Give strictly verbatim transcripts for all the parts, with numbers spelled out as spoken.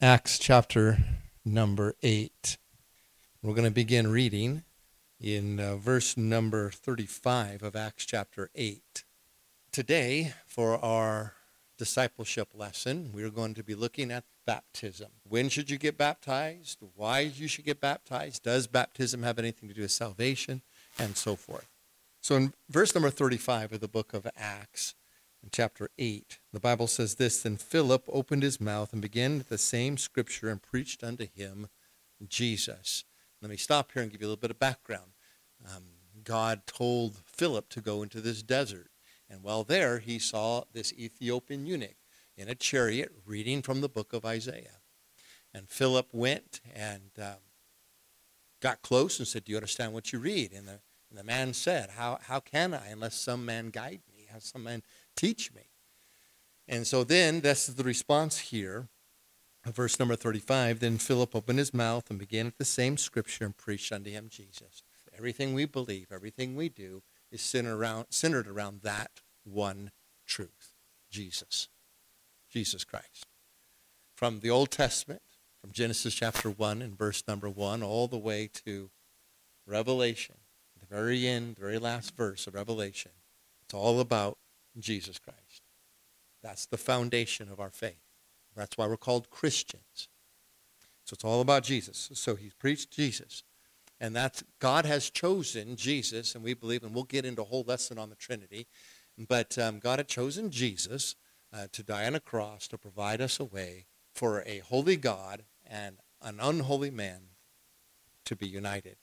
Acts chapter number eight. We're going to begin reading in uh, verse number thirty-five of Acts chapter eight. Today, for our discipleship lesson, we're going to be looking at baptism. When should you get baptized? Why you should get baptized? Does baptism have anything to do with salvation? And so forth. So in verse number thirty-five of the book of Acts, in chapter eight, the Bible says this, "Then Philip opened his mouth and began the same scripture and preached unto him Jesus." Let me stop here and give you a little bit of background. Um, God told Philip to go into this desert. And while there, he saw this Ethiopian eunuch in a chariot reading from the book of Isaiah. And Philip went and um, got close and said, "Do you understand what you read?" And the, and the man said, how, how can I unless some man guide me, have some man teach me? And so then, this is the response here. Verse number thirty-five, "Then Philip opened his mouth and began at the same scripture and preached unto him Jesus." Everything we believe, everything we do is centered around, centered around that one truth, Jesus, Jesus Christ. From the Old Testament, from Genesis chapter one and verse number one, all the way to Revelation, the very end, the very last verse of Revelation, it's all about Jesus Christ. That's the foundation of our faith. That's why we're called Christians. So it's all about Jesus. So he preached Jesus. And that's, God has chosen Jesus, and we believe, and we'll get into a whole lesson on the Trinity, but um, God had chosen Jesus uh, to die on a cross to provide us a way for a holy God and an unholy man to be united.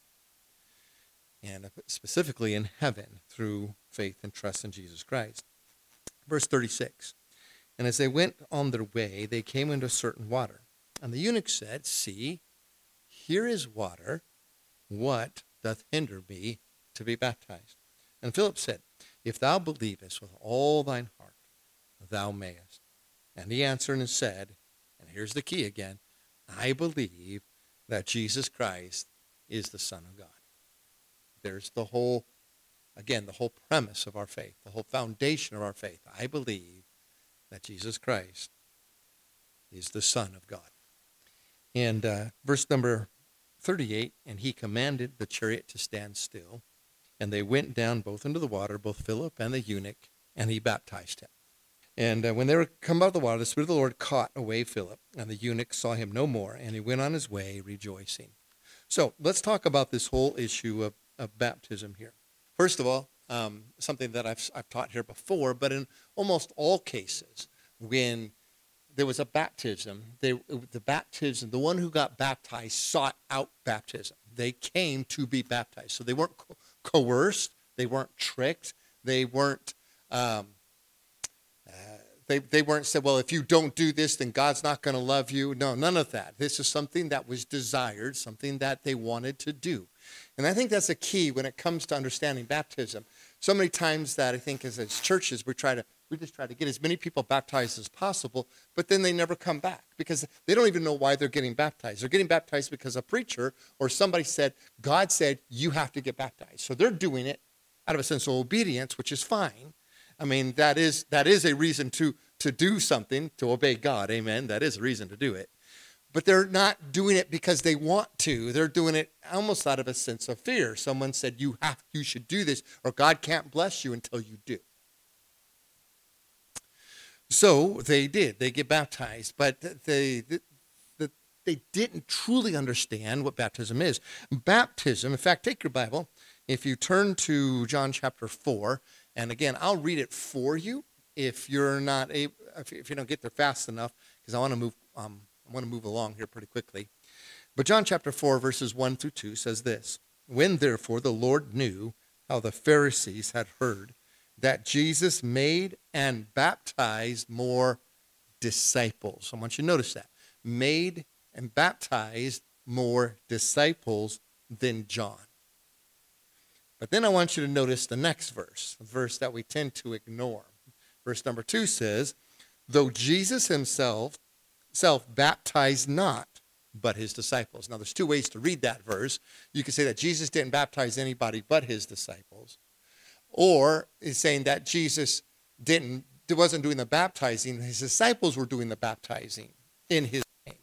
And specifically in heaven through faith and trust in Jesus Christ. Verse thirty-six. "And as they went on their way, they came into certain water. And the eunuch said, See, here is water. What doth hinder me to be baptized? And Philip said, If thou believest with all thine heart, thou mayest. And he answered and said," and here's the key again, "I believe that Jesus Christ is the Son of God." There's the whole, again, the whole premise of our faith, the whole foundation of our faith. I believe that Jesus Christ is the Son of God. And uh, verse number thirty-eight, "And he commanded the chariot to stand still. And they went down both into the water, both Philip and the eunuch, and he baptized him. And uh, when they were come out of the water, the Spirit of the Lord caught away Philip, and the eunuch saw him no more, and he went on his way rejoicing." So let's talk about this whole issue of, of baptism here. First of all, um, something that I've, I've taught here before, but in almost all cases, when there was a baptism, they, the baptism, the one who got baptized sought out baptism. They came to be baptized. So they weren't co- coerced. They weren't tricked. They weren't um, uh, they, they weren't said, well, if you don't do this, then God's not going to love you. No, none of that. This is something that was desired, something that they wanted to do. And I think that's a key when it comes to understanding baptism. So many times that I think as, as churches, we try to We just try to get as many people baptized as possible, but then they never come back because they don't even know why they're getting baptized. They're getting baptized because a preacher or somebody said, God said, you have to get baptized. So they're doing it out of a sense of obedience, which is fine. I mean, that is that is a reason to, to do something, to obey God. Amen. That is a reason to do it. But they're not doing it because they want to. They're doing it almost out of a sense of fear. Someone said, you have, you should do this, or God can't bless you until you do. So they did. They get baptized, but they, they, they didn't truly understand what baptism is. Baptism, in fact, take your Bible. If you turn to John chapter four, and again, I'll read it for you if you're not able, if you don't get there fast enough, because I want to move. Um, I want to move along here pretty quickly. But John chapter four, verses one through two says this: "When therefore the Lord knew how the Pharisees had heard that Jesus made and baptized more disciples." I want you to notice that. Made and baptized more disciples than John. But then I want you to notice the next verse, a verse that we tend to ignore. Verse number two says, "Though Jesus himself self baptized not, but his disciples." Now there's two ways to read that verse. You could say that Jesus didn't baptize anybody but his disciples. Or is saying that Jesus didn't wasn't doing the baptizing, his disciples were doing the baptizing in his name.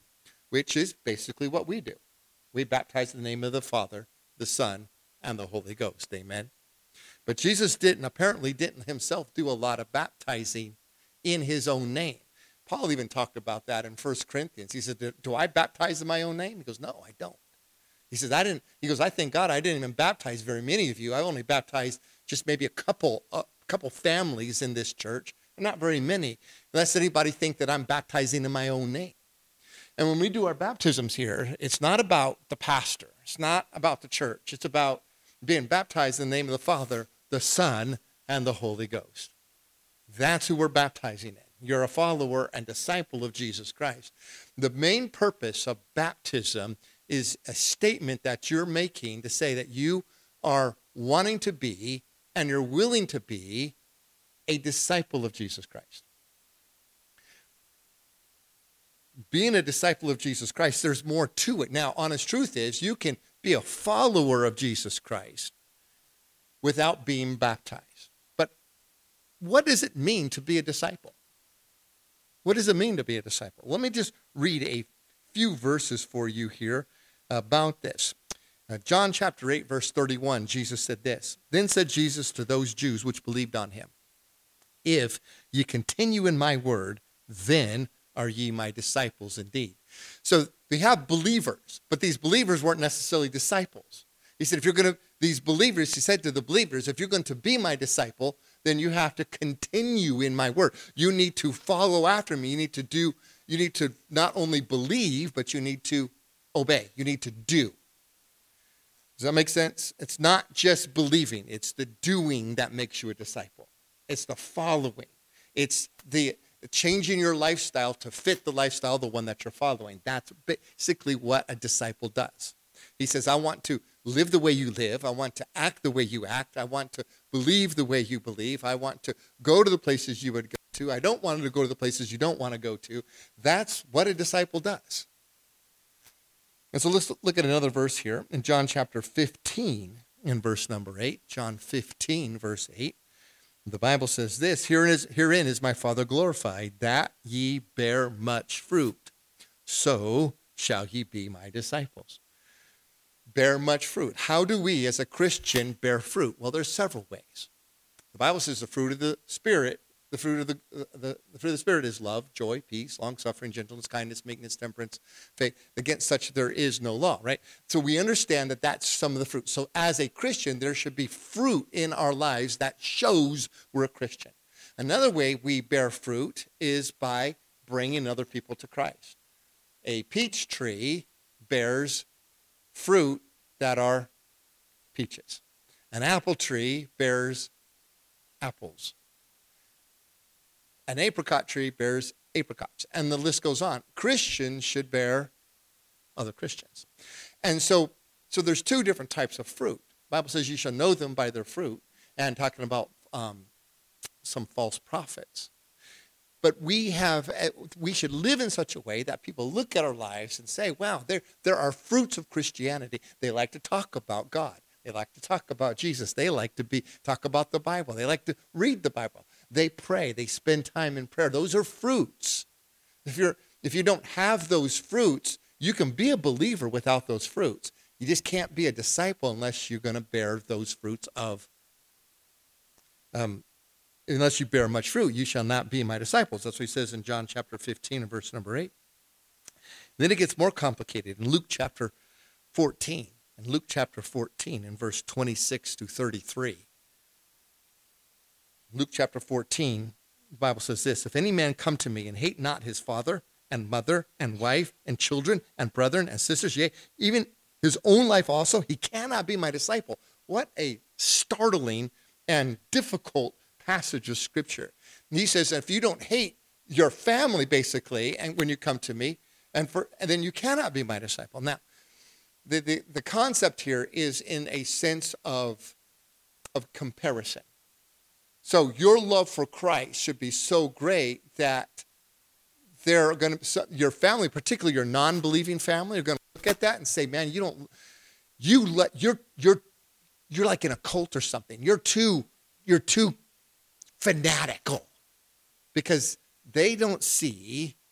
which is basically what we do. We baptize in the name of the Father, the Son, and the Holy Ghost. Amen. But Jesus didn't, apparently didn't himself do a lot of baptizing in his own name. Paul even talked about that in First Corinthians. He said, do I baptize in my own name? He goes, no, I don't. He says, I didn't, he goes, I thank God I didn't even baptize very many of you. I only baptized just maybe a couple, a couple families in this church, not very many, unless anybody think that I'm baptizing in my own name. And when we do our baptisms here, it's not about the pastor. It's not about the church. It's about being baptized in the name of the Father, the Son, and the Holy Ghost. That's who we're baptizing in. You're a follower and disciple of Jesus Christ. The main purpose of baptism is a statement that you're making to say that you are wanting to be and you're willing to be a disciple of Jesus Christ. Being a disciple of Jesus Christ, there's more to it. Now, honest truth is you can be a follower of Jesus Christ without being baptized. But what does it mean to be a disciple? What does it mean to be a disciple? Let me just read a few verses for you here about this. Uh, John chapter eight, verse thirty-one, Jesus said this. Then said Jesus to those Jews which believed on him, if ye continue in my word, then are ye my disciples indeed. So we have believers, but these believers weren't necessarily disciples. He said, if you're going to, these believers, he said to the believers, if you're going to be my disciple, then you have to continue in my word. You need to follow after me. You need to do, you need to not only believe, but you need to obey. You need to do. Does that make sense? It's not just believing. It's the doing that makes you a disciple. It's the following. It's the changing your lifestyle to fit the lifestyle, the one that you're following. That's basically what a disciple does. He says, I want to live the way you live. I want to act the way you act. I want to believe the way you believe. I want to go to the places you would go to. I don't want to go to the places you don't want to go to. That's what a disciple does. And so let's look at another verse here in John chapter fifteen in verse number eight. John fifteen, verse eight. The Bible says this, herein is, herein is my Father glorified, that ye bear much fruit. So shall ye be my disciples. Bear much fruit. How do we as a Christian bear fruit? Well, there's several ways. The Bible says the fruit of the Spirit, the fruit of the, the, the fruit of the Spirit is love, joy, peace, long-suffering, gentleness, kindness, meekness, temperance, faith. Against such there is no law, right? So we understand that that's some of the fruit. So as a Christian, there should be fruit in our lives that shows we're a Christian. Another way we bear fruit is by bringing other people to Christ. A peach tree bears fruit that are peaches. An apple tree bears apples. An apricot tree bears apricots, and the list goes on. Christians should bear other Christians. And so, so there's two different types of fruit. The Bible says you shall know them by their fruit, and talking about um, some false prophets. But we have, we should live in such a way that people look at our lives and say, wow, there, there are fruits of Christianity. They like to talk about God. They like to talk about Jesus. They like to be talk about the Bible. They like to read the Bible. They pray. They spend time in prayer. Those are fruits. If you're if you don't have those fruits, you can be a believer without those fruits. You just can't be a disciple unless you're going to bear those fruits of. Um, unless you bear much fruit, you shall not be my disciples. That's what he says in John chapter fifteen and verse number eight. And then it gets more complicated in Luke chapter fourteen. In Luke chapter fourteen, in verse twenty-six to thirty-three. Luke chapter fourteen, the Bible says this, if any man come to me and hate not his father and mother and wife and children and brethren and sisters, yea, even his own life also, he cannot be my disciple. What a startling and difficult passage of Scripture. And he says, if you don't hate your family, basically, and when you come to me, and, for, and then you cannot be my disciple. Now, The, the, the concept here is in a sense of, of comparison. So your love for Christ should be so great that they're going to, your family, particularly your non-believing family, are going to look at that and say, man, you don't, you let, you're, you're, you're like in a cult or something. You're too, you're too fanatical, because they don't see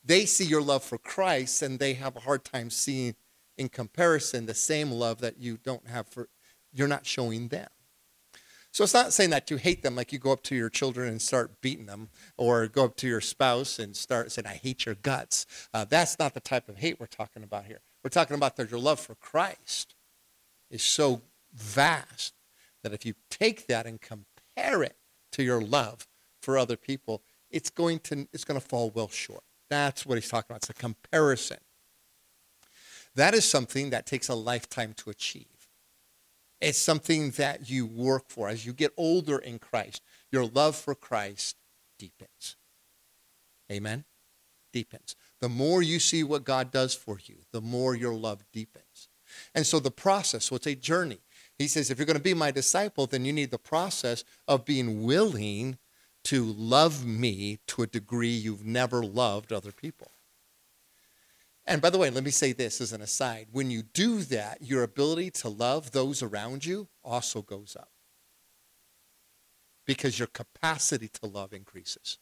they see your love for Christ, and they have a hard time seeing in comparison the same love that you don't have for, you're not showing them. So it's not saying that you hate them, like you go up to your children and start beating them, or go up to your spouse and start saying, I hate your guts. Uh, that's not the type of hate we're talking about here. We're talking about that your love for Christ is so vast that if you take that and compare it to your love for other people, it's going to it's going to fall well short. That's what he's talking about. It's a comparison. That is something that takes a lifetime to achieve. It's something that you work for. As you get older in Christ, your love for Christ deepens. Amen? Deepens. The more you see what God does for you, the more your love deepens. And so the process, so it's a journey. He says, if you're going to be my disciple, then you need the process of being willing to love me to a degree you've never loved other people. And by the way, let me say this as an aside. When you do that, your ability to love those around you also goes up, because your capacity to love increases.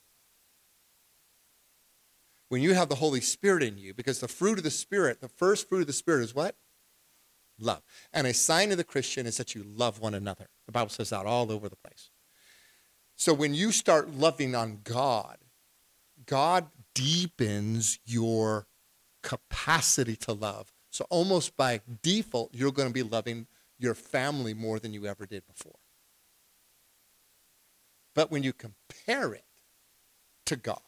When you have the Holy Spirit in you, because the fruit of the Spirit, the first fruit of the Spirit is what? Love. And a sign of the Christian is that you love one another. The Bible says that all over the place. So when you start loving on God, God deepens your capacity to love. So almost by default, you're going to be loving your family more than you ever did before. But when you compare it to God,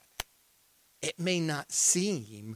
it may not seem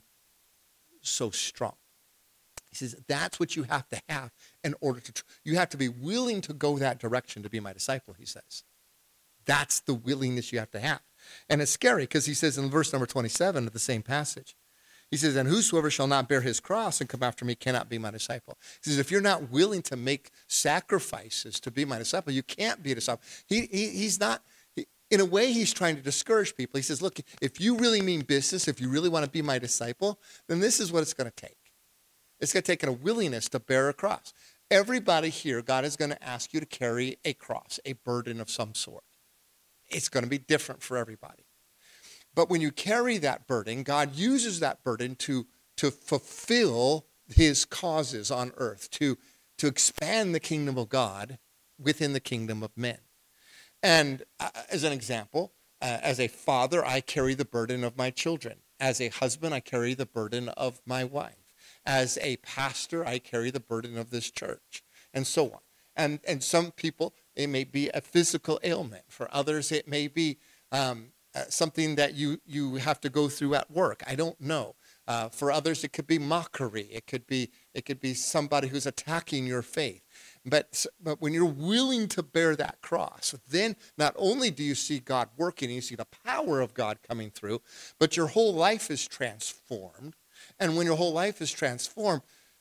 so strong. He says that's what you have to have in order to, you have to be willing to go that direction to be my disciple, he says. That's the willingness you have to have. And it's scary because he says in verse number twenty-seven of the same passage, he says, and whosoever shall not bear his cross and come after me cannot be my disciple. He says, if you're not willing to make sacrifices to be my disciple, you can't be a disciple. He, he He's not, he, in a way, he's trying to discourage people. He says, look, if you really mean business, if you really want to be my disciple, then this is what it's going to take. It's going to take a willingness to bear a cross. Everybody here, God is going to ask you to carry a cross, a burden of some sort. It's going to be different for everybody. But when you carry that burden, God uses that burden to, to fulfill his causes on earth, to, to expand the kingdom of God within the kingdom of men. And uh, as an example, uh, as a father, I carry the burden of my children. As a husband, I carry the burden of my wife. As a pastor, I carry the burden of this church, and so on. And, and some people, it may be a physical ailment. For others, it may be um, uh, something that you, you have to go through at work. I don't know. Uh, for others, it could be mockery. It could be it could be somebody who's attacking your faith. But, but when you're willing to bear that cross, then not only do you see God working, you see the power of God coming through, but your whole life is transformed. And when your whole life is transformed,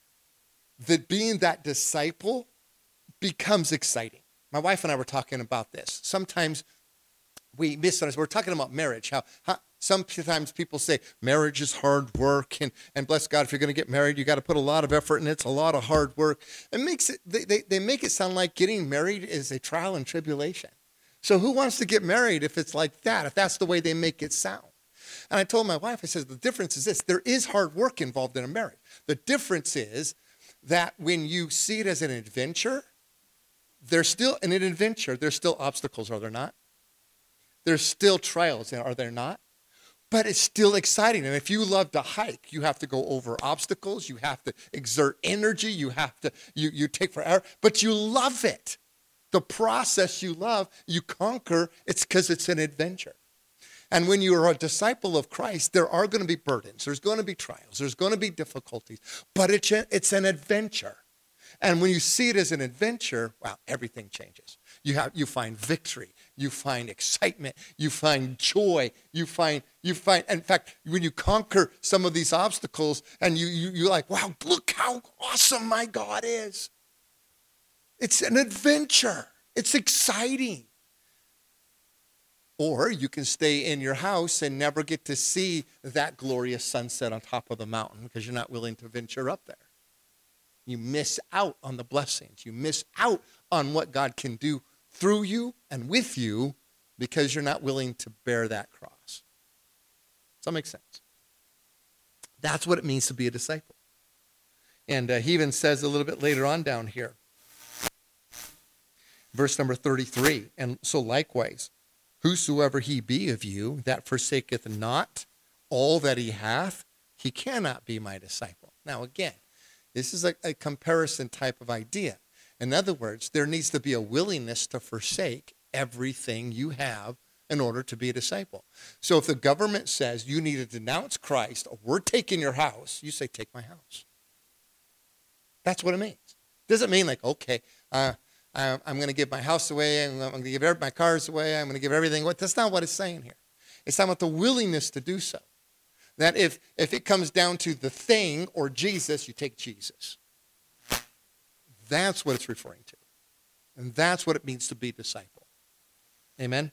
that being that disciple becomes exciting. My wife and I were talking about this. Sometimes we misunderstand. We're talking about marriage. How, how sometimes people say marriage is hard work, and, and bless God, if you're going to get married, you got to put a lot of effort, and it's a lot of hard work. It makes it. They, they, they make it sound like getting married is a trial and tribulation. So who wants to get married if it's like that? If that's the way they make it sound? And I told my wife, I said, the difference is this. There is hard work involved in a marriage. The difference is that when you see it as an adventure, there's still, in an adventure, there's still obstacles, are there not? There's still trials, are there not? But it's still exciting. And if you love to hike, you have to go over obstacles. You have to exert energy. You have to, you, you take forever, but you love it. The process you love, you conquer, it's because it's an adventure. And when you are a disciple of Christ, there are going to be burdens. There's going to be trials. There's going to be difficulties. But it's, a, it's an adventure. And when you see it as an adventure, wow, everything changes. You have you find victory. You find excitement. You find joy. You find, you find, in fact, when you conquer some of these obstacles and you, you, you're like, wow, look how awesome my God is. It's an adventure. It's exciting. Or you can stay in your house and never get to see that glorious sunset on top of the mountain because you're not willing to venture up there. You miss out on the blessings. You miss out on what God can do through you and with you because you're not willing to bear that cross. Does that make sense? That's what it means to be a disciple. And uh, he even says a little bit later on down here, verse number thirty-three, and so likewise, whosoever he be of you that forsaketh not all that he hath, he cannot be my disciple. Now again, this is a, a comparison type of idea. In other words, there needs to be a willingness to forsake everything you have in order to be a disciple. So if the government says you need to denounce Christ, or we're taking your house, you say, take my house. That's what it means. Doesn't mean like, okay, uh, I'm going to give my house away, I'm going to give my cars away, I'm going to give everything away. That's not what it's saying here. It's talking about the willingness to do so. That if, if it comes down to the thing or Jesus, you take Jesus. That's what it's referring to. And that's what it means to be a disciple. Amen?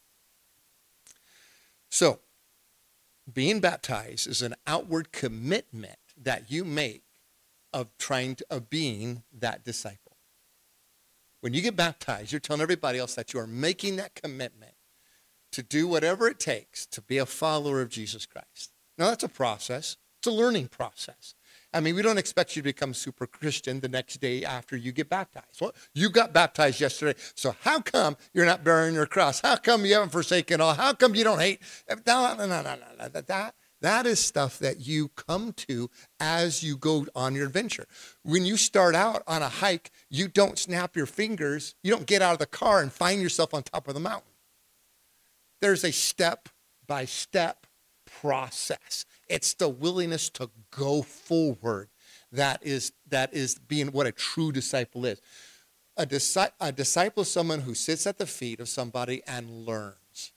So, being baptized is an outward commitment that you make of trying to, of being that disciple. When you get baptized, you're telling everybody else that you are making that commitment to do whatever it takes to be a follower of Jesus Christ. Now, that's a process. It's a learning process. I mean, we don't expect you to become super Christian the next day after you get baptized. Well, you got baptized yesterday, so how come you're not bearing your cross? How come you haven't forsaken all? How come you don't hate? No, no, no, no, no. That, that is stuff that you come to as you go on your adventure. When you start out on a hike, you don't snap your fingers. You don't get out of the car and find yourself on top of the mountain. There's a step-by-step process. It's the willingness to go forward that is that is being what a true disciple is. A, disi- a disciple is someone who sits at the feet of somebody and learns.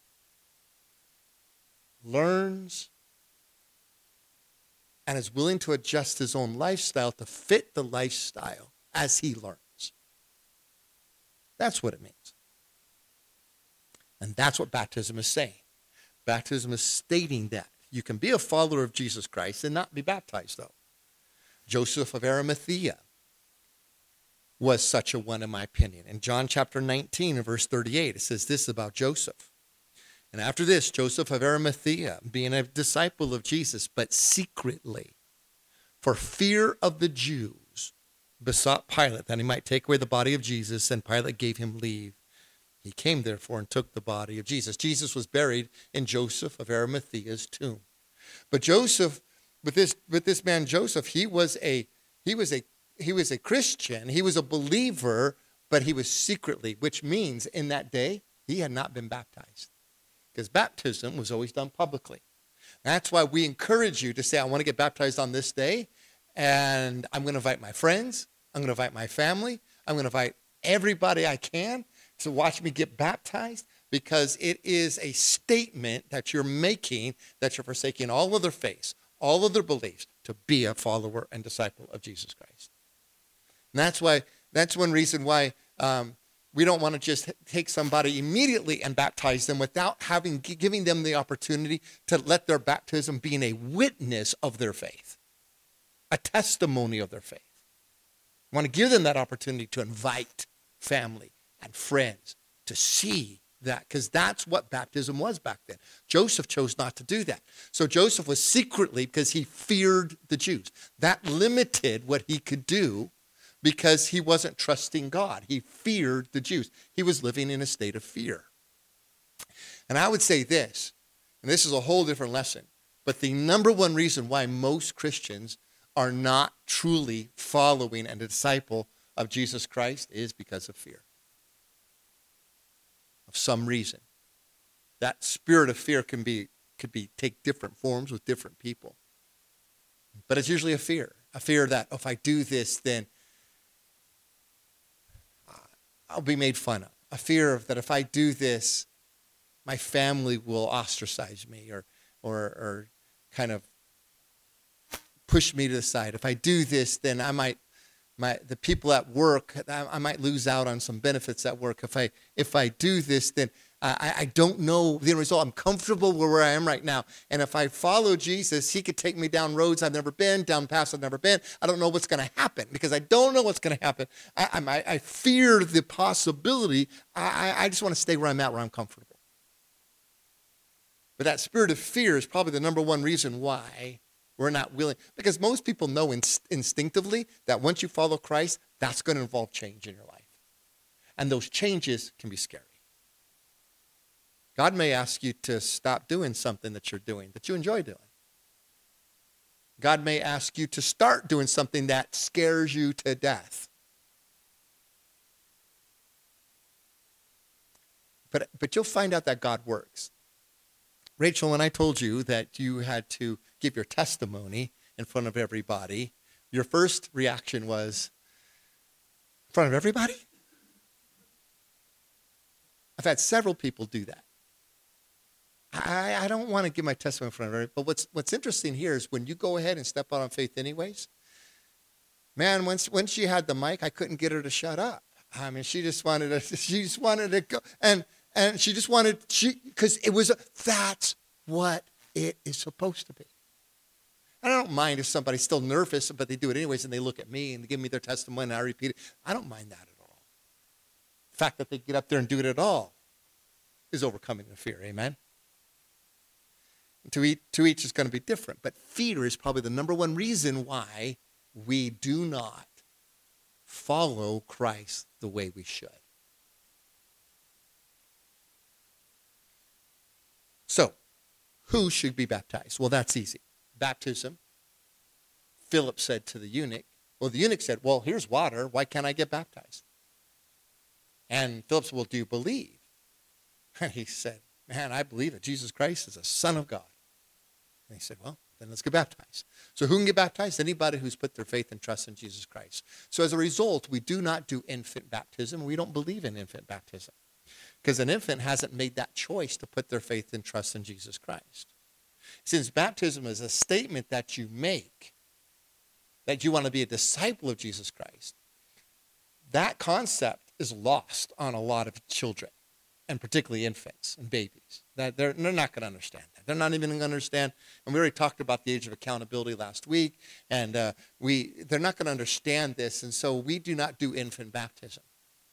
Learns and is willing to adjust his own lifestyle to fit the lifestyle as he learns. That's what it means. And that's what baptism is saying. Baptism is stating that. You can be a follower of Jesus Christ and not be baptized, though. Joseph of Arimathea was such a one, in my opinion. In John chapter nineteen and verse thirty-eight, it says this about Joseph. And after this, Joseph of Arimathea, being a disciple of Jesus, but secretly, for fear of the Jews, besought Pilate that he might take away the body of Jesus, and Pilate gave him leave. He came, therefore, and took the body of Jesus. Jesus was buried in Joseph of Arimathea's tomb. But Joseph, with this, with this man Joseph, he was a he was a he was a Christian. He was a believer, but he was secretly, which means in that day he had not been baptized, because baptism was always done publicly. That's why we encourage you to say, "I want to get baptized on this day, and I'm going to invite my friends. I'm going to invite my family. I'm going to invite everybody I can to watch me get baptized," because it is a statement that you're making that you're forsaking all other faiths, all other beliefs, to be a follower and disciple of Jesus Christ. And that's why, that's one reason why um, we don't want to just take somebody immediately and baptize them without having giving them the opportunity to let their baptism being a witness of their faith, a testimony of their faith. We want to give them that opportunity to invite family and friends to see that, because that's what baptism was back then. Joseph chose not to do that. So Joseph was secretly, because he feared the Jews. That limited what he could do because he wasn't trusting God. He feared the Jews. He was living in a state of fear. And I would say this, and this is a whole different lesson, but the number one reason why most Christians are not truly following and a disciple of Jesus Christ is because of fear. Of some reason. That spirit of fear can be could be take different forms with different people. But it's usually a fear. A fear that, oh, if I do this, then I'll be made fun of. A fear of that if I do this, my family will ostracize me or or or kind of push me to the side. If I do this, then I might My, the people at work, I, I might lose out on some benefits at work. If I if I do this, then I, I don't know the result. I'm comfortable where I am right now. And if I follow Jesus, he could take me down roads I've never been, down paths I've never been. I don't know what's going to happen because I don't know what's going to happen. I, I, I fear the possibility. I, I just want to stay where I'm at, where I'm comfortable. But that spirit of fear is probably the number one reason why We're not willing, because most people know inst- instinctively that once you follow Christ, that's going to involve change in your life. And those changes can be scary. God may ask you to stop doing something that you're doing, that you enjoy doing. God may ask you to start doing something that scares you to death. But, but you'll find out that God works. Rachel, when I told you that you had to give your testimony in front of everybody, your first reaction was, in front of everybody? I've had several people do that. I, I don't want to give my testimony in front of everybody, but what's, what's interesting here is when you go ahead and step out on faith anyways, man, once, when she had the mic, I couldn't get her to shut up. I mean, she just wanted to, she just wanted to go, and And she just wanted, she because it was, a, that's what it is supposed to be. I don't mind if somebody's still nervous, but they do it anyways, and they look at me and give me their testimony, and I repeat it. I don't mind that at all. The fact that they get up there and do it at all is overcoming the fear, amen? To each, to each is going to be different, but fear is probably the number one reason why we do not follow Christ the way we should. So, who should be baptized? Well, that's easy. Baptism. Philip said to the eunuch, well, the eunuch said, well, here's water. Why can't I get baptized? And Philip said, well, do you believe? And he said, man, I believe that Jesus Christ is the Son of God. And he said, well, then let's get baptized. So who can get baptized? Anybody who's put their faith and trust in Jesus Christ. So as a result, we do not do infant baptism. We don't believe in infant baptism. Because an infant hasn't made that choice to put their faith and trust in Jesus Christ. Since baptism is a statement that you make, that you want to be a disciple of Jesus Christ, that concept is lost on a lot of children, and particularly infants and babies. That they're, they're not going to understand that. They're not even going to understand, and we already talked about the age of accountability last week, and uh, we they're not going to understand this, and so we do not do infant baptism.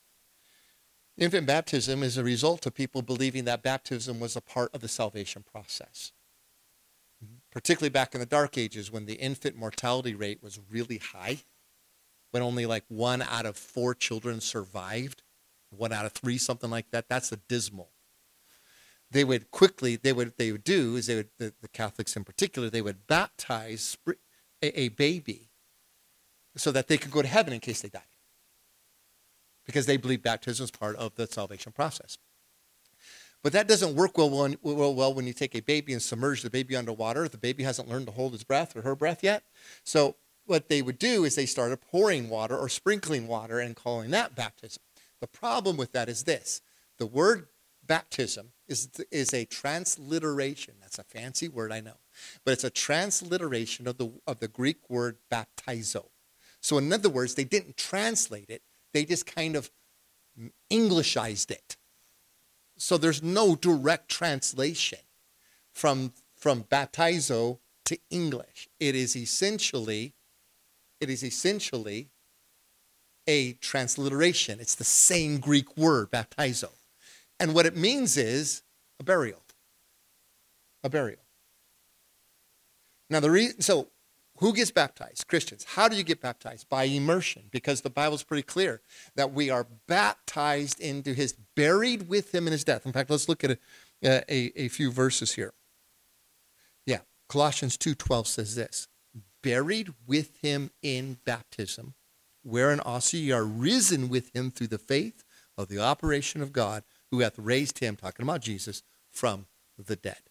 Infant baptism is a result of people believing that baptism was a part of the salvation process. Particularly back in the dark ages when the infant mortality rate was really high, when only like one out of four children survived, one out of three, something like that. That's a dismal. They would quickly, they would they would do is they would, the, the Catholics in particular, they would baptize a, a baby so that they could go to heaven in case they died. Because they believe baptism is part of the salvation process. But that doesn't work well when, well, well when you take a baby and submerge the baby underwater. The baby hasn't learned to hold his breath or her breath yet. So what they would do is they started pouring water or sprinkling water and calling that baptism. The problem with that is this. The word baptism is, is a transliteration. That's a fancy word, I know. But it's a transliteration of the, of the Greek word baptizo. So in other words, they didn't translate it. They just kind of Englishized it. So there's no direct translation from, from baptizo to English. It is essentially, it is essentially a transliteration. It's the same Greek word, baptizo. And what it means is a burial. A burial. Now the reason, so who gets baptized? Christians. How do you get baptized? By immersion, because the Bible's pretty clear that we are baptized into his, buried with him in his death. In fact, let's look at a, a, a few verses here. Yeah, Colossians two twelve says this, buried with him in baptism, wherein also ye are risen with him through the faith of the operation of God, who hath raised him, talking about Jesus, from the dead.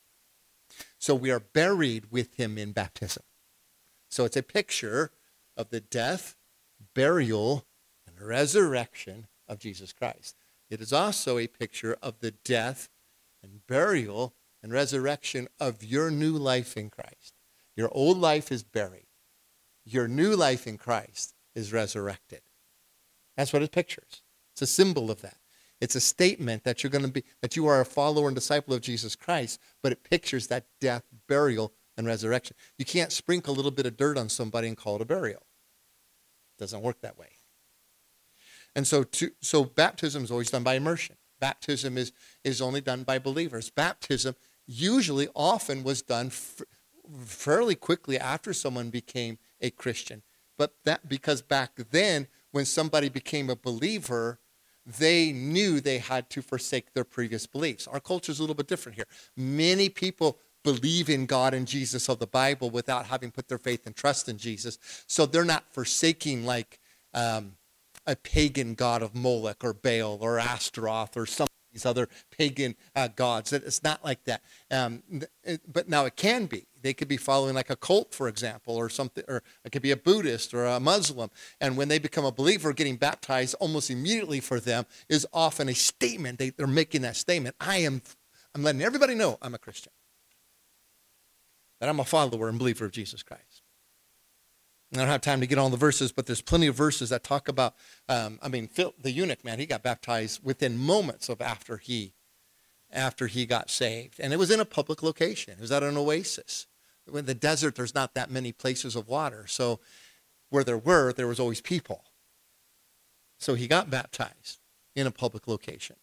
So we are buried with him in baptism. So it's a picture of the death, burial, and resurrection of Jesus Christ. It is also a picture of the death and burial and resurrection of your new life in Christ. Your old life is buried. Your new life in Christ is resurrected. That's what it pictures. It's a symbol of that. It's a statement that you're going to be, that you are a follower and disciple of Jesus Christ, but it pictures that death, burial, and resurrection. You can't sprinkle a little bit of dirt on somebody and call it a burial. It doesn't work that way. And so to, so baptism is always done by immersion. Baptism is, is only done by believers. Baptism usually often was done, for, fairly quickly after someone became a Christian. But that because back then, when somebody became a believer, they knew they had to forsake their previous beliefs. Our culture is a little bit different here. Many people believe in God and Jesus of the Bible without having put their faith and trust in Jesus. So they're not forsaking like um, a pagan god of Moloch or Baal or Astaroth or some of these other pagan uh, gods. It's not like that. Um, it, but now it can be. They could be following like a cult, for example, or something, or it could be a Buddhist or a Muslim. And when they become a believer, getting baptized almost immediately for them is often a statement. They, they're making that statement. I am, I'm letting everybody know I'm a Christian, that I'm a follower and believer of Jesus Christ. I don't have time to get on the verses, but there's plenty of verses that talk about, um, I mean, Phil, the eunuch, man, he got baptized within moments of after he, after he got saved. And it was in a public location. It was at an oasis. In the desert, there's not that many places of water. So where there were, there was always people. So he got baptized in a public location.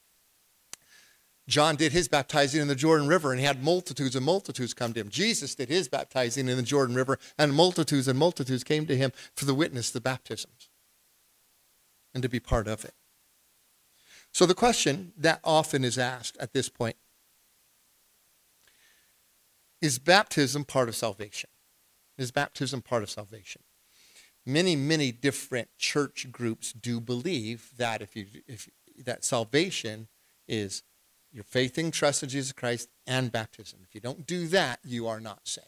John did his baptizing in the Jordan River, and he had multitudes and multitudes come to him. Jesus did his baptizing in the Jordan River, and multitudes and multitudes came to him for the witness, the baptisms, and to be part of it. So the question that often is asked at this point, is baptism part of salvation? Is baptism part of salvation? Many, many different church groups do believe that if you if that salvation is your faith and trust in Jesus Christ and baptism. If you don't do that, you are not saved.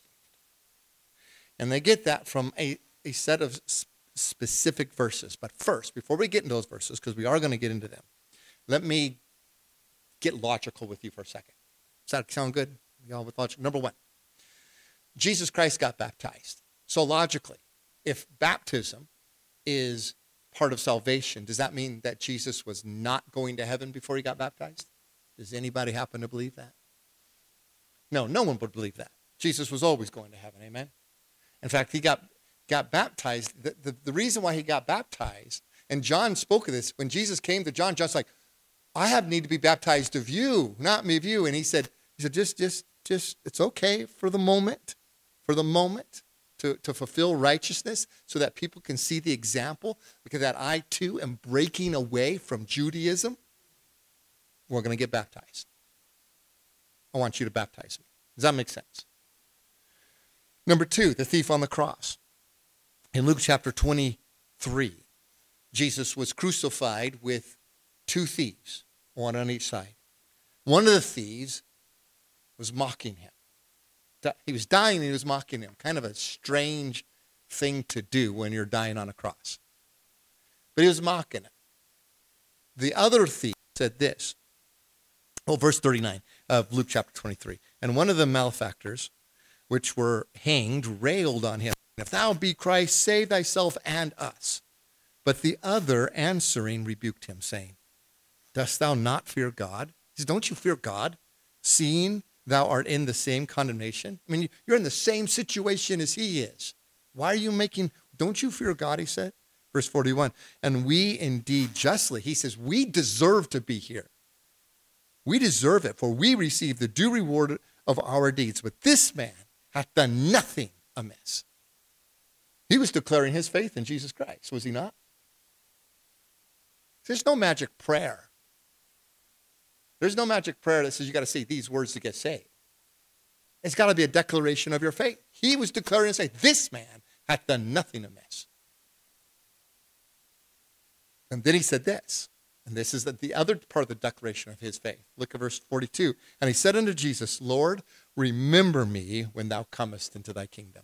And they get that from a, a set of sp- specific verses. But first, before we get into those verses, because we are going to get into them, let me get logical with you for a second. Does that sound good? Y'all with logic? Number one, Jesus Christ got baptized. So logically, if baptism is part of salvation, does that mean that Jesus was not going to heaven before he got baptized? Does anybody happen to believe that? No, no one would believe that. Jesus was always going to heaven, amen? In fact, he got, got baptized. The, the, the reason why he got baptized, and John spoke of this, when Jesus came to John, John's like, I have need to be baptized of you, not me of you. And he said, he said, just, just, just, it's okay for the moment, for the moment to, to fulfill righteousness so that people can see the example, because that I too am breaking away from Judaism. We're going to get baptized. I want you to baptize me. Does that make sense? Number two, the thief on the cross. In Luke chapter twenty-three, Jesus was crucified with two thieves, one on each side. One of the thieves was mocking him. He was dying and he was mocking him. Kind of a strange thing to do when you're dying on a cross. But he was mocking him. The other thief said this. Well, verse thirty-nine of Luke chapter twenty-three. And one of the malefactors, which were hanged, railed on him. If thou be Christ, save thyself and us. But the other answering rebuked him, saying, dost thou not fear God? He says, don't you fear God, seeing thou art in the same condemnation? I mean, you're in the same situation as he is. Why are you making, don't you fear God, he said? Verse forty-one, and we indeed justly, he says, we deserve to be here. We deserve it, for we receive the due reward of our deeds. But this man hath done nothing amiss. He was declaring his faith in Jesus Christ, was he not? There's no magic prayer. There's no magic prayer that says you got to say these words to get saved. It's got to be a declaration of your faith. He was declaring and saying, this man hath done nothing amiss. And then he said this. And this is the, the other part of the declaration of his faith. Look at verse forty-two. And he said unto Jesus, Lord, remember me when thou comest into thy kingdom.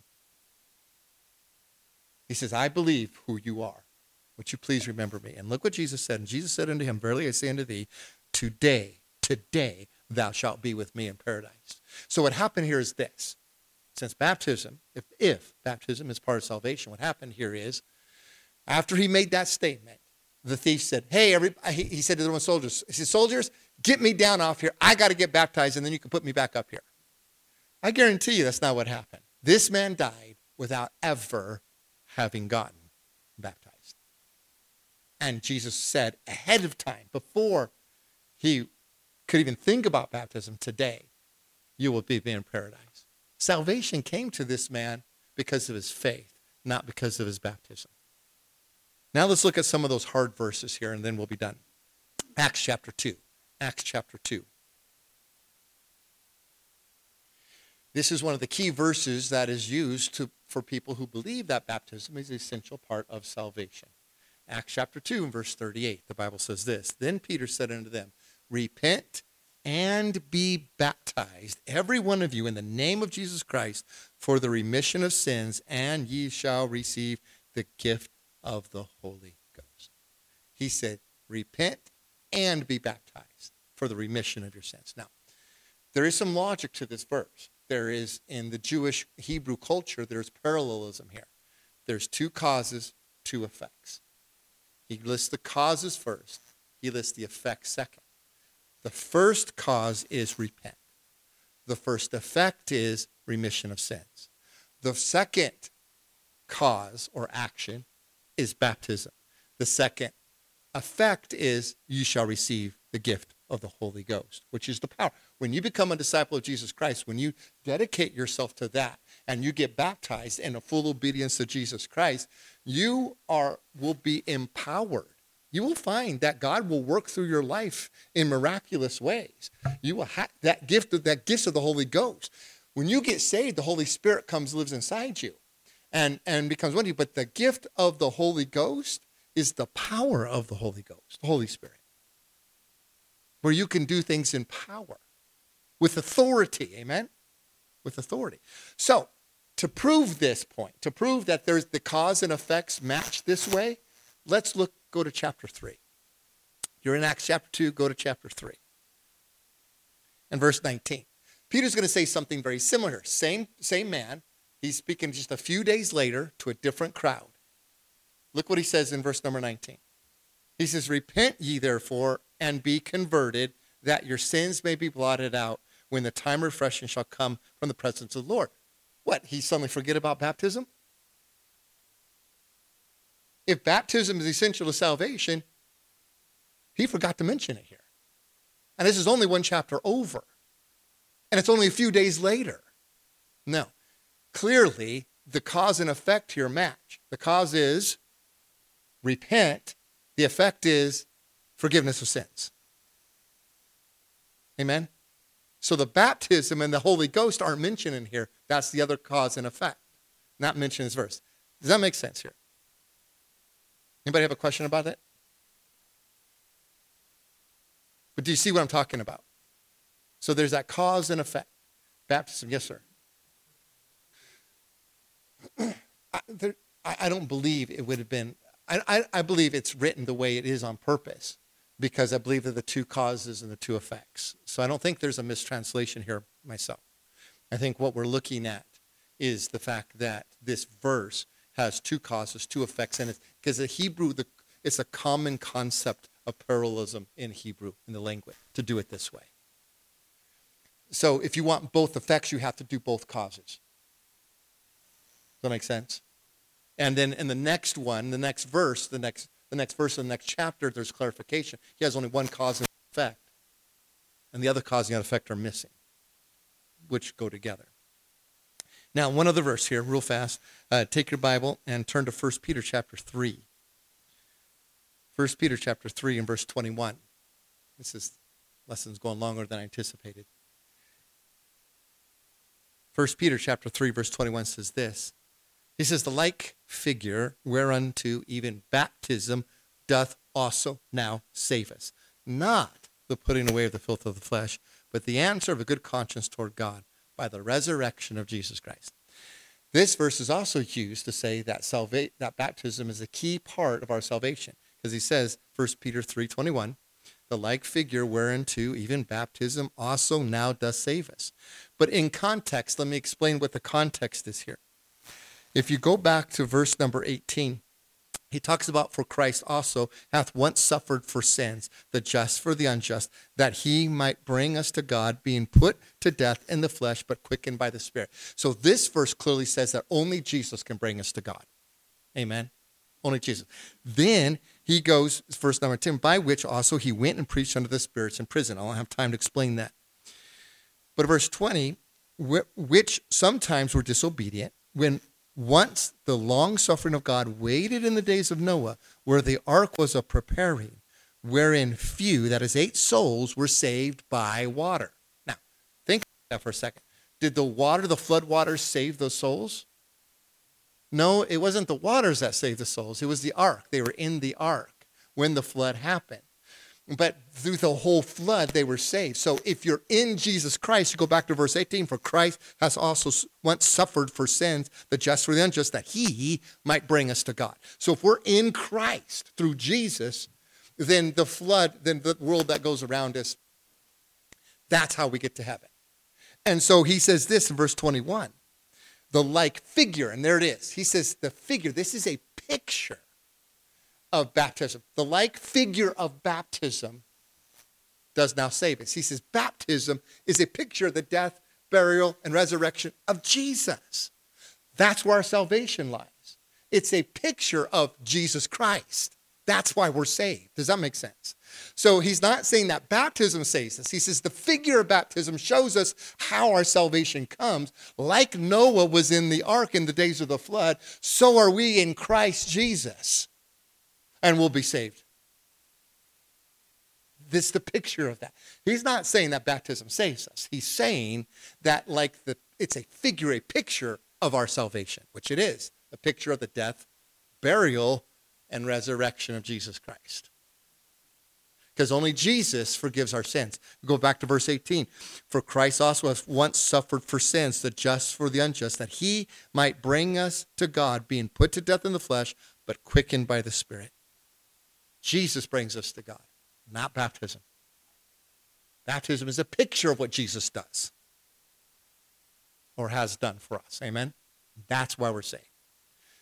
He says, I believe who you are. Would you please remember me? And look what Jesus said. And Jesus said unto him, verily I say unto thee, today, today thou shalt be with me in paradise. So what happened here is this. Since baptism, if, if baptism is part of salvation, what happened here is, after he made that statement, the thief said, hey, every, he, he said to the Roman soldiers, he said, soldiers, get me down off here. I got to get baptized, and then you can put me back up here. I guarantee you that's not what happened. This man died without ever having gotten baptized. And Jesus said ahead of time, before he could even think about baptism, today, you will be in paradise. Salvation came to this man because of his faith, not because of his baptism. Now let's look at some of those hard verses here, and then we'll be done. Acts chapter two. Acts chapter two. This is one of the key verses that is used to, for people who believe that baptism is an essential part of salvation. Acts chapter two and verse thirty-eight, the Bible says this. Then Peter said unto them, repent and be baptized, every one of you, in the name of Jesus Christ, for the remission of sins, and ye shall receive the gift of the Holy Ghost. He said, repent and be baptized for the remission of your sins. Now, there is some logic to this verse. There is, in the Jewish Hebrew culture, there's parallelism here. There's two causes, two effects. He lists the causes first. He lists the effects second. The first cause is repent. The first effect is remission of sins. The second cause or action is baptism. The second effect is you shall receive the gift of the Holy Ghost, which is the power. When you become a disciple of Jesus Christ, when you dedicate yourself to that and you get baptized in a full obedience to Jesus Christ, you are will be empowered. You will find that God will work through your life in miraculous ways. You will have that gift of that gift of the Holy Ghost. When you get saved, the Holy Spirit comes, lives inside you, and, and becomes one of you. But the gift of the Holy Ghost is the power of the Holy Ghost, the Holy Spirit, where you can do things in power, with authority, amen? With authority. So, to prove this point, to prove that there's the cause and effects match this way, let's look, go to chapter three. You're in Acts chapter two, go to chapter three. And verse nineteen. Peter's going to say something very similar. Same, same man. He's speaking just a few days later to a different crowd. Look what he says in verse number nineteen. He says, repent ye therefore and be converted, that your sins may be blotted out when the time of refreshing shall come from the presence of the Lord. What, he suddenly forget about baptism? If baptism is essential to salvation, he forgot to mention it here. And this is only one chapter over. And it's only a few days later. No. Clearly, the cause and effect here match. The cause is repent. The effect is forgiveness of sins. Amen? So the baptism and the Holy Ghost aren't mentioned in here. That's the other cause and effect. Not mentioned in this verse. Does that make sense here? Anybody have a question about that? But do you see what I'm talking about? So there's that cause and effect. Baptism, yes, sir. I, there, I, I don't believe it would have been, I, I, I believe it's written the way it is on purpose, because I believe they're the two causes and the two effects. So I don't think there's a mistranslation here myself. I think what we're looking at is the fact that this verse has two causes, two effects in it, because the Hebrew, the, it's a common concept of parallelism in Hebrew, in the language, to do it this way. So if you want both effects, you have to do both causes. Does that make sense? And then in the next one, the next verse, the next the next verse of the next chapter, there's clarification. He has only one cause and effect, and the other cause and effect are missing, which go together. Now, one other verse here, real fast. Uh, take your Bible and turn to First Peter chapter three. First Peter chapter three and verse twenty-one. This is lesson's going longer than I anticipated. First Peter chapter three, verse twenty-one says this. He says, the like figure whereunto even baptism doth also now save us. Not the putting away of the filth of the flesh, but the answer of a good conscience toward God by the resurrection of Jesus Christ. This verse is also used to say that salva- that baptism is a key part of our salvation. Because he says, First Peter three twenty-one, the like figure whereunto even baptism also now does save us. But in context, let me explain what the context is here. If you go back to verse number eighteen, he talks about, for Christ also hath once suffered for sins, the just for the unjust, that he might bring us to God, being put to death in the flesh, but quickened by the Spirit. So this verse clearly says that only Jesus can bring us to God. Amen. Only Jesus. Then he goes, verse number ten, by which also he went and preached unto the spirits in prison. I don't have time to explain that. But verse twenty, which sometimes were disobedient, when once the long suffering of God waited in the days of Noah, where the ark was a preparing, wherein few, that is eight souls, were saved by water. Now, think about that for a second. Did the water, the flood waters, save those souls? No, it wasn't the waters that saved the souls. It was the ark. They were in the ark when the flood happened. But through the whole flood, they were saved. So if you're in Jesus Christ, you go back to verse eighteen, for Christ has also once suffered for sins, the just for the unjust, that he might bring us to God. So if we're in Christ through Jesus, then the flood, then the world that goes around us, that's how we get to heaven. And so he says this in verse twenty-one, the like figure, and there it is. He says the figure, this is a picture of baptism. The like figure of baptism does now save us. He says baptism is a picture of the death, burial, and resurrection of Jesus. That's where our salvation lies. It's a picture of Jesus Christ. That's why we're saved. Does that make sense? So he's not saying that baptism saves us. He says the figure of baptism shows us how our salvation comes. Like Noah was in the ark in the days of the flood, so are we in Christ Jesus. And we'll be saved. This is the picture of that. He's not saying that baptism saves us. He's saying that like the it's a figure, a picture of our salvation, which it is. A picture of the death, burial, and resurrection of Jesus Christ. Because only Jesus forgives our sins. Go back to verse eighteen. For Christ also has once suffered for sins, the just for the unjust, that he might bring us to God, being put to death in the flesh, but quickened by the Spirit. Jesus brings us to God, not baptism. Baptism is a picture of what Jesus does or has done for us. Amen? That's why we're saved.